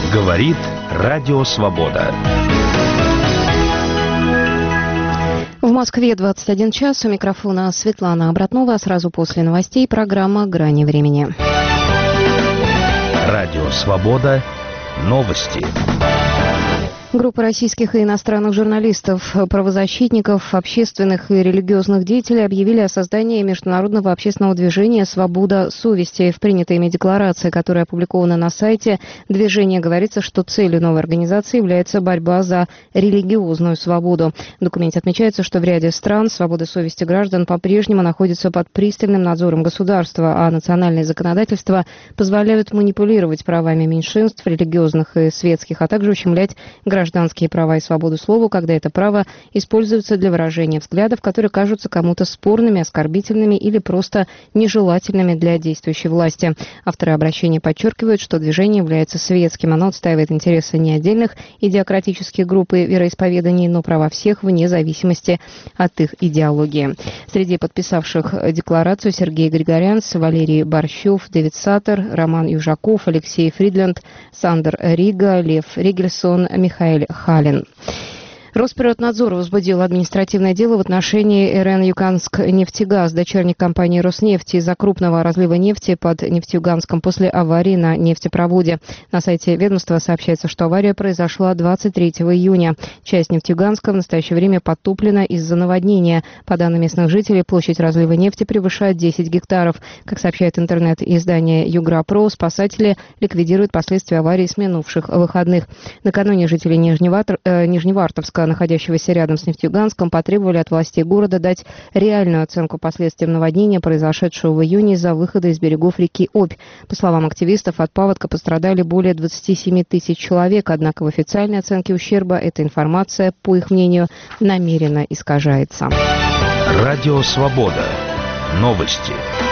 Говорит Радио Свобода. В Москве 21 час. У микрофона Светлана Обратнова. Сразу после новостей программа «Грани времени». Радио Свобода. Новости. Группа российских и иностранных журналистов, правозащитников, общественных и религиозных деятелей объявили о создании международного общественного движения «Свобода совести». В принятой ими декларации, которая опубликована на сайте движения, говорится, что целью новой организации является борьба за религиозную свободу. В документе отмечается, что в ряде стран свобода совести граждан по-прежнему находится под пристальным надзором государства, а национальные законодательства позволяют манипулировать правами меньшинств, религиозных и светских, а также ущемлять гражданские права и свободу слова, когда это право используется для выражения взглядов, которые кажутся кому-то спорными, оскорбительными или просто нежелательными для действующей власти. Авторы обращения подчеркивают, что движение является светским. Оно отстаивает интересы не отдельных идеократических групп и вероисповеданий, но права всех вне зависимости от их идеологии. Среди подписавших декларацию Сергей Григорянц, Валерий Борщев, Дэвид Саттер, Роман Южаков, Алексей Фридленд, Сандер Рига, Лев Ригельсон, Михаил Халин. Росприроднадзор возбудил административное дело в отношении РН «Юганск-нефтегаз», дочерней компании «Роснефти», из-за крупного разлива нефти под Нефтеюганском после аварии на нефтепроводе. На сайте ведомства сообщается, что авария произошла 23 июня. Часть Нефтеюганска в настоящее время подтоплена из-за наводнения. По данным местных жителей, площадь разлива нефти превышает 10 гектаров. Как сообщает интернет-издание «Югра-Про», спасатели ликвидируют последствия аварии с минувших выходных. Накануне жители Нижневартовска, находящегося рядом с Нефтеюганском, потребовали от властей города дать реальную оценку последствиям наводнения, произошедшего в июне из-за выхода из берегов реки Обь. По словам активистов, от паводка пострадали более 27 тысяч человек, однако в официальной оценке ущерба эта информация, по их мнению, намеренно искажается. Радио Свобода. Новости.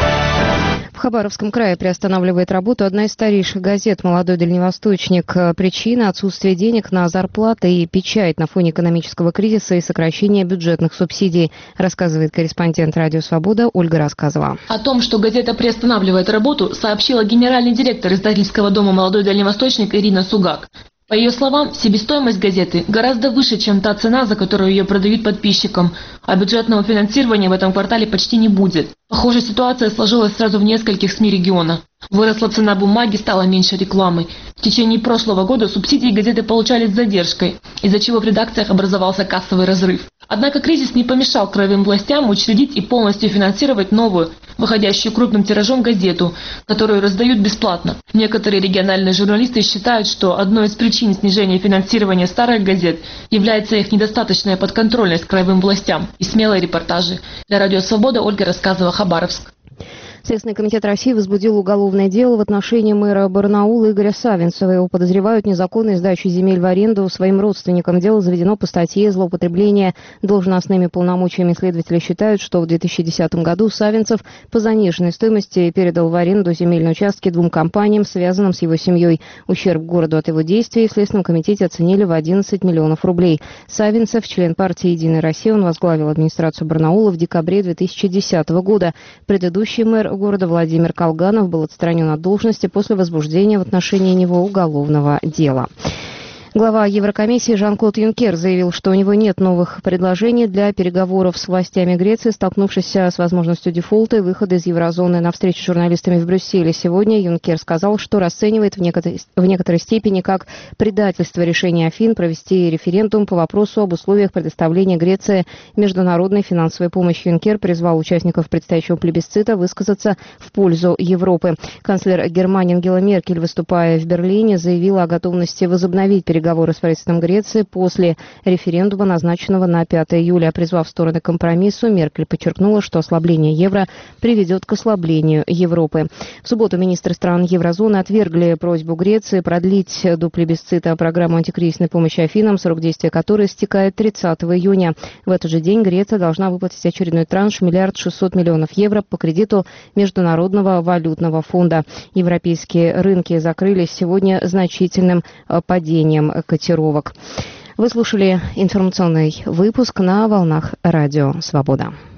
В Хабаровском крае приостанавливает работу одна из старейших газет «Молодой Дальневосточник». Причина – отсутствие денег на зарплаты и печать на фоне экономического кризиса и сокращения бюджетных субсидий, рассказывает корреспондент «Радио Свобода» Ольга Рассказова. О том, что газета приостанавливает работу, сообщила генеральный директор издательского дома «Молодой Дальневосточник» Ирина Сугак. По ее словам, себестоимость газеты гораздо выше, чем та цена, за которую ее продают подписчикам, а бюджетного финансирования в этом квартале почти не будет. Похожая ситуация сложилась сразу в нескольких СМИ региона. Выросла цена бумаги, стало меньше рекламы. В течение прошлого года субсидии газеты получали с задержкой, из-за чего в редакциях образовался кассовый разрыв. Однако кризис не помешал краевым властям учредить и полностью финансировать новую, выходящую крупным тиражом газету, которую раздают бесплатно. Некоторые региональные журналисты считают, что одной из причин снижения финансирования старых газет является их недостаточная подконтрольность краевым властям и смелые репортажи. Для Радио Свобода Ольга Рассказова, Хабаровск. Следственный комитет России возбудил уголовное дело в отношении мэра Барнаула Игоря Савинцева. Его подозревают в незаконной сдаче земель в аренду своим родственникам. Дело заведено по статье «Злоупотребление должностными полномочиями». Следователи считают, что в 2010 году Савинцев по заниженной стоимости передал в аренду земельные участки двум компаниям, связанным с его семьей. Ущерб городу от его действий в Следственном комитете оценили в 11 миллионов рублей. Савинцев, член партии «Единая Россия», он возглавил администрацию Барнаула в декабре 2010 года. Предыдущий мэр города Владимир Колганов был отстранен от должности после возбуждения в отношении него уголовного дела. Глава Еврокомиссии Жан-Клод Юнкер заявил, что у него нет новых предложений для переговоров с властями Греции, столкнувшись с возможностью дефолта и выхода из еврозоны. На встрече с журналистами в Брюсселе сегодня Юнкер сказал, что расценивает в некоторой степени как предательство решения Афин провести референдум по вопросу об условиях предоставления Греции международной финансовой помощи. Юнкер призвал участников предстоящего плебисцита высказаться в пользу Европы. Канцлер Германии Ангела Меркель, выступая в Берлине, заявила о готовности возобновить переговоры с правительством Греции после референдума, назначенного на 5 июля. Призвав стороны к компромиссу, Меркель подчеркнула, что ослабление евро приведет к ослаблению Европы. В субботу министры стран еврозоны отвергли просьбу Греции продлить до плебисцита программу антикризисной помощи Афинам, срок действия которой истекает 30 июня. В этот же день Греция должна выплатить очередной транш 1 600 000 000 евро по кредиту Международного валютного фонда. Европейские рынки закрылись сегодня значительным падением котировок. Вы слушали информационный выпуск на волнах Радио Свобода.